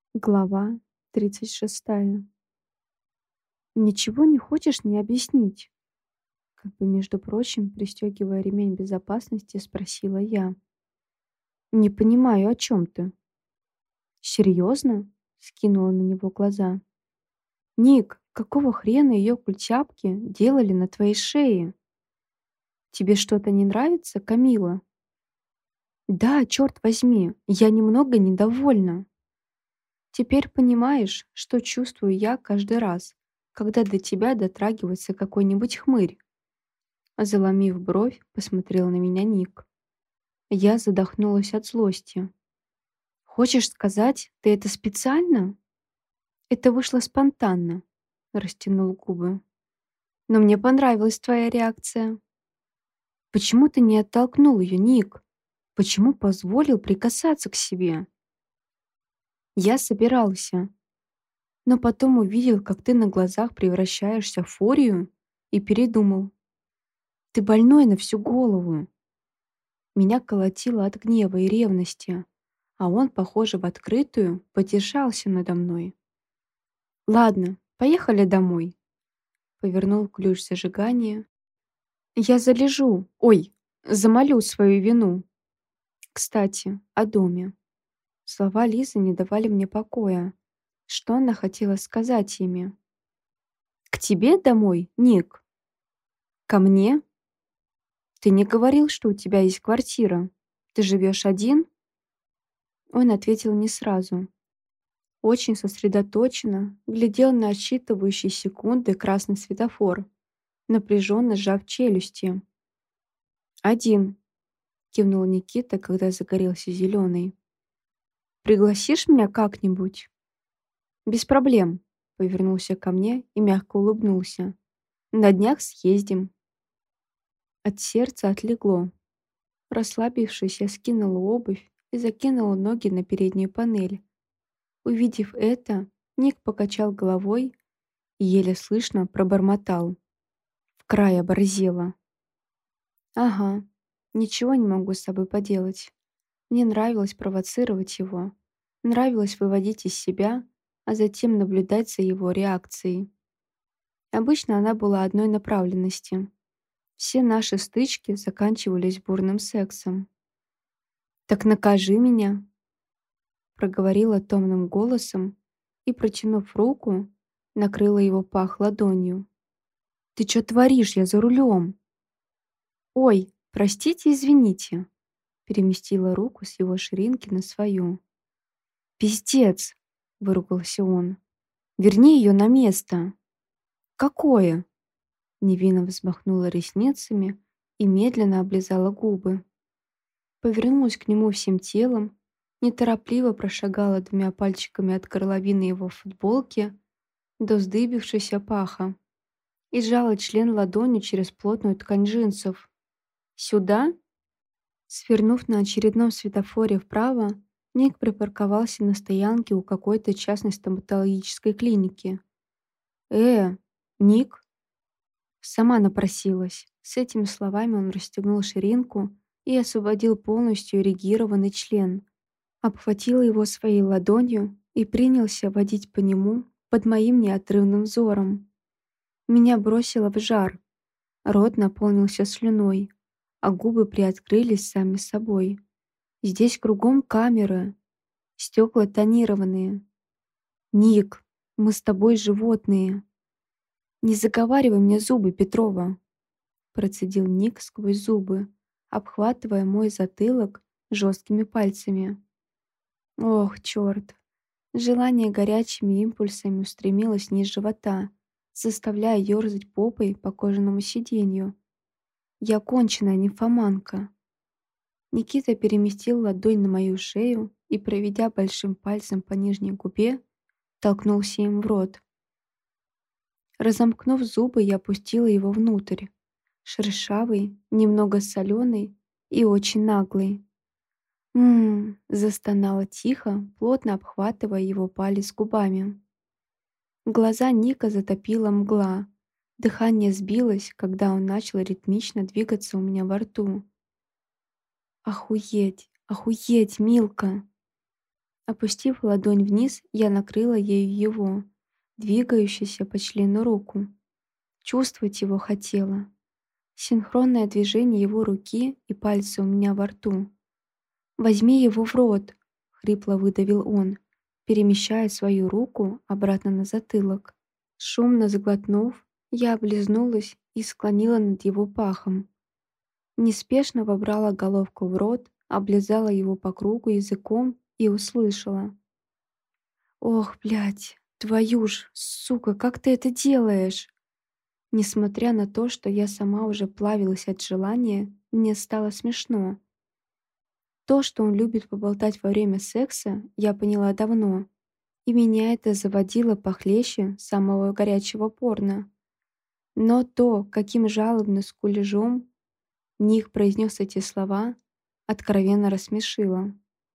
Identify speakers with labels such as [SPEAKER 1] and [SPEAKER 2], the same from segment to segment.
[SPEAKER 1] Глава 36. «Ничего не хочешь мне объяснить?» Как бы, между прочим, пристегивая ремень безопасности, спросила я. «Не понимаю, о чем ты?» «Серьезно?» — скинула на него глаза. «Ник, какого хрена ее культяпки делали на твоей шее? Тебе что-то не нравится, Камила?» «Да, черт возьми, я немного недовольна. Теперь понимаешь, что чувствую я каждый раз, когда до тебя дотрагивается какой-нибудь хмырь?» Заломив бровь, посмотрел на меня Ник. Я задохнулась от злости. «Хочешь сказать, ты это специально?» «Это вышло спонтанно», — растянул губы. «Но мне понравилась твоя реакция». «Почему ты не оттолкнул ее, Ник? Почему позволил прикасаться к себе?» «Я собирался, но потом увидел, как ты на глазах превращаешься в фурию, и передумал. Ты больной на всю голову». Меня колотило от гнева и ревности, а он, похоже, в открытую потешался надо мной. «Ладно, поехали домой», — повернул ключ зажигания. «Я залежу, ой, замолю свою вину. Кстати, о доме». Слова Лизы не давали мне покоя. Что она хотела сказать ими? «К тебе домой, Ник? Ко мне? Ты не говорил, что у тебя есть квартира? Ты живешь один?» Он ответил не сразу. Очень сосредоточенно глядел на отсчитывающий секунды красный светофор, напряженно сжав челюсти. «Один», — кивнул Никита, когда загорелся зеленый. «Пригласишь меня как-нибудь?» «Без проблем», — повернулся ко мне и мягко улыбнулся. «На днях съездим». От сердца отлегло. Расслабившись, я скинула обувь и закинула ноги на переднюю панель. Увидев это, Ник покачал головой и еле слышно пробормотал. В край оборзела. «Ага, ничего не могу с собой поделать. Мне нравилось провоцировать его. Нравилось выводить из себя, а затем наблюдать за его реакцией. Обычно она была одной направленности. Все наши стычки заканчивались бурным сексом. «Так накажи меня», — проговорила томным голосом и, протянув руку, накрыла его пах ладонью. «Ты что творишь? Я за рулем!» «Ой, простите, извините», — переместила руку с его ширинки на свою. «Пиздец!» — выругался он. «Верни ее на место!» «Какое?» — невинно взмахнула ресницами и медленно облизала губы. Повернулась к нему всем телом, неторопливо прошагала двумя пальчиками от горловины его футболки до вздыбившейся паха и сжала член ладонью через плотную ткань джинсов. «Сюда?» Свернув на очередном светофоре вправо, Ник припарковался на стоянке у какой-то частной стоматологической клиники. «Э, Ник?» Сама напросилась. С этими словами он расстегнул ширинку и освободил полностью эрегированный член, обхватил его своей ладонью и принялся водить по нему под моим неотрывным взором. Меня бросило в жар, рот наполнился слюной, а губы приоткрылись сами собой. Здесь кругом камеры, стекла тонированные. «Ник, мы с тобой животные. Не заговаривай мне зубы, Петрова!» Процедил Ник сквозь зубы, обхватывая мой затылок жесткими пальцами. Ох, черт! Желание горячими импульсами устремилось низ живота, заставляя ерзать попой по кожаному сиденью. Я конченая нимфоманка. Никита переместил ладонь на мою шею и, проведя большим пальцем по нижней губе, толкнулся им в рот. Разомкнув зубы, я опустила его внутрь. Шершавый, немного соленый и очень наглый. Застонала тихо, плотно обхватывая его палец губами. Глаза Ника затопила мгла. Дыхание сбилось, когда он начал ритмично двигаться у меня во рту. «Охуеть, охуеть, Милка!» Опустив ладонь вниз, я накрыла ею его, двигающуюся по члену руку. Чувствовать его хотела. Синхронное движение его руки и пальцы у меня во рту. «Возьми его в рот!» — хрипло выдавил он, перемещая свою руку обратно на затылок. Шумно сглотнув, я облизнулась и склонила над его пахом. Неспешно вобрала головку в рот, облизала его по кругу языком и услышала. «Ох, блядь, твою ж, сука, как ты это делаешь?» Несмотря на то, что я сама уже плавилась от желания, мне стало смешно. То, что он любит поболтать во время секса, я поняла давно, и меня это заводило похлеще самого горячего порно. Но то, каким жалобным скулежом Ник произнес эти слова, откровенно рассмешило.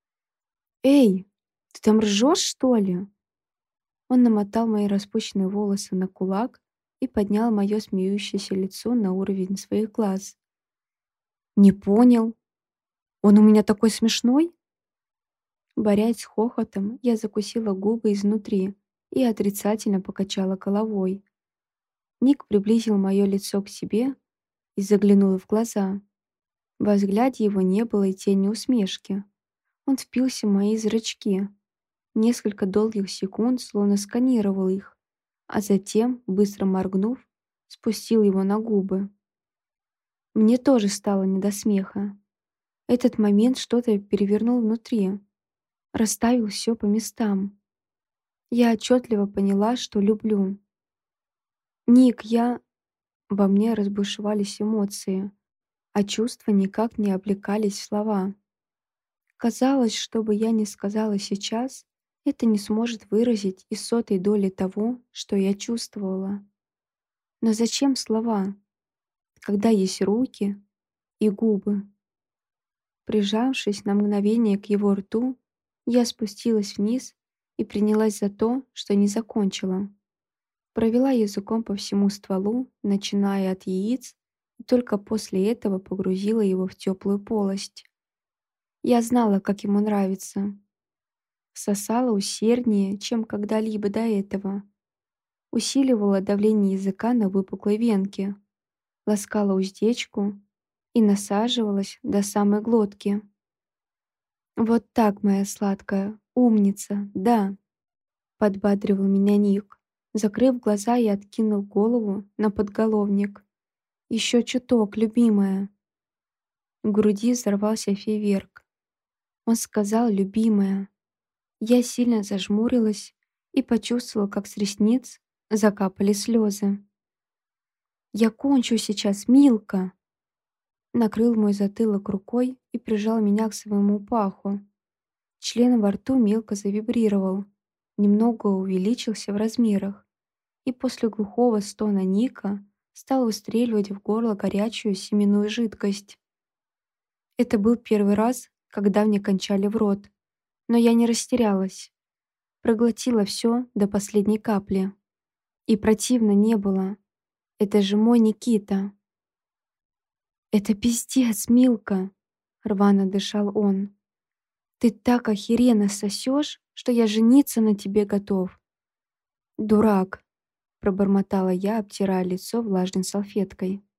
[SPEAKER 1] «Эй, ты там ржешь, что ли?» Он намотал мои распущенные волосы на кулак и поднял мое смеющееся лицо на уровень своих глаз. «Не понял. Он у меня такой смешной?» Борясь с хохотом, я закусила губы изнутри и отрицательно покачала головой. Ник приблизил мое лицо к себе и заглянул в глаза. Во взгляде его не было и тени усмешки. Он впился в мои зрачки. Несколько долгих секунд словно сканировал их, а затем, быстро моргнув, спустил его на губы. Мне тоже стало не до смеха. Этот момент что-то перевернул внутри, расставил все по местам. Я отчетливо поняла, что люблю. «Ник, я...» Во мне разбушевались эмоции, а чувства никак не облекались в слова. Казалось, что бы я ни сказала сейчас, это не сможет выразить и сотой доли того, что я чувствовала. Но зачем слова, когда есть руки и губы? Прижавшись на мгновение к его рту, я спустилась вниз и принялась за то, что не закончила. Провела языком по всему стволу, начиная от яиц, и только после этого погрузила его в теплую полость. Я знала, как ему нравится. Сосала усерднее, чем когда-либо до этого. Усиливала давление языка на выпуклой венке, ласкала уздечку и насаживалась до самой глотки. «Вот так, моя сладкая, умница, да!» — подбадривал меня Ник, закрыв глаза и откинул голову на подголовник. «Еще чуток, любимая!» В груди взорвался фейерверк. Он сказал «любимая». Я сильно зажмурилась и почувствовала, как с ресниц закапали слезы. «Я кончу сейчас, Милка!» Накрыл мой затылок рукой и прижал меня к своему паху. Член во рту мелко завибрировал, немного увеличился в размерах, и после глухого стона Ника стал выстреливать в горло горячую семенную жидкость. Это был первый раз, когда мне кончали в рот, но я не растерялась. Проглотила все до последней капли. И противно не было. Это же мой Никита. «Это пиздец, Милка!» — рвано дышал он. «Ты так охеренно сосешь, что я жениться на тебе готов!» «Дурак!» — пробормотала я, обтирая лицо влажной салфеткой.